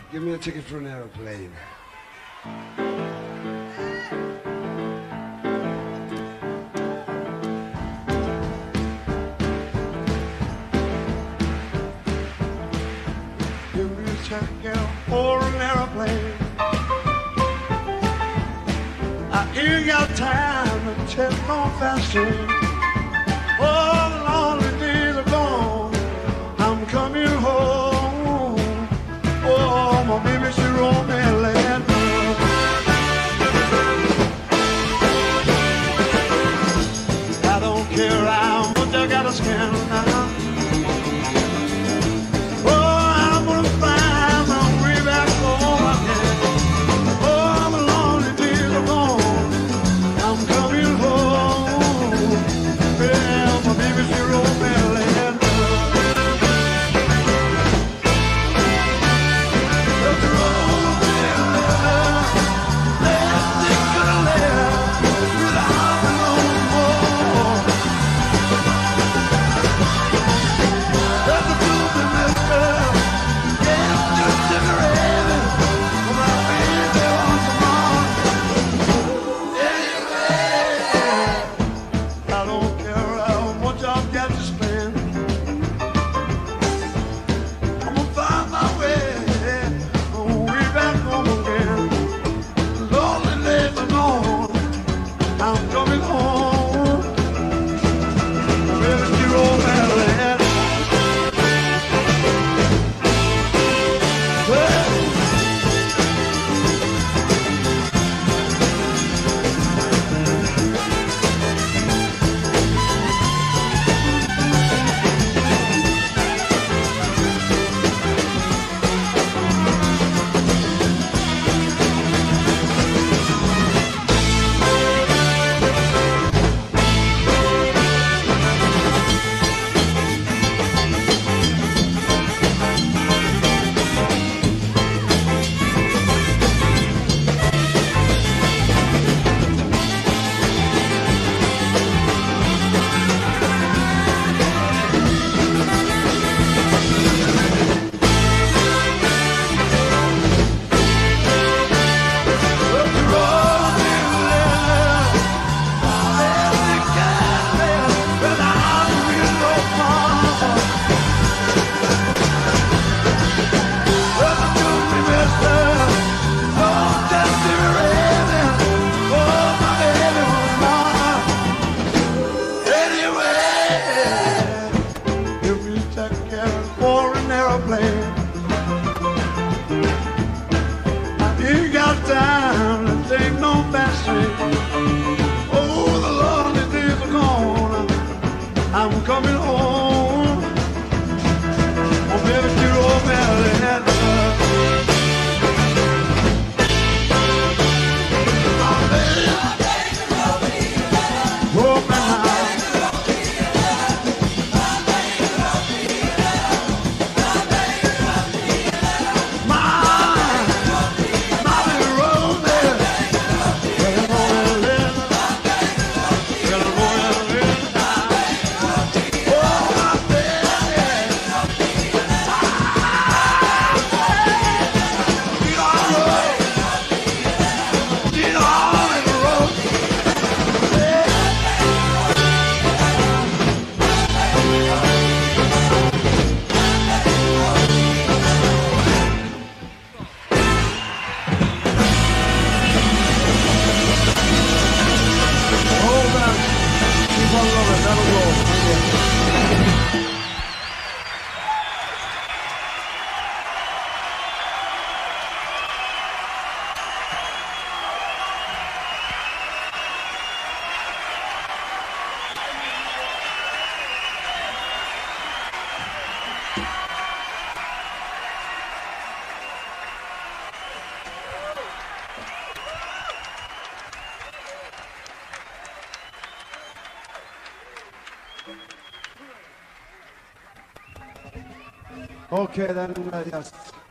Give me a ticket for an airplane. Give me a ticket for an airplane. I ain't got time to take no fast train. Oh, the lonely days are gone. I'm coming home. Oh, my baby, she wrote me a letter. I don't care how much I gotta spend now. Oh, I'm gonna find my way back home again. Oh, the lonely days are gone. I'm coming home. Yeah, my baby, she wrote me a letter. I'm coming home. Oh, baby, you wrote me a letter. Oh, baby, wrote me a Okay, then, yes.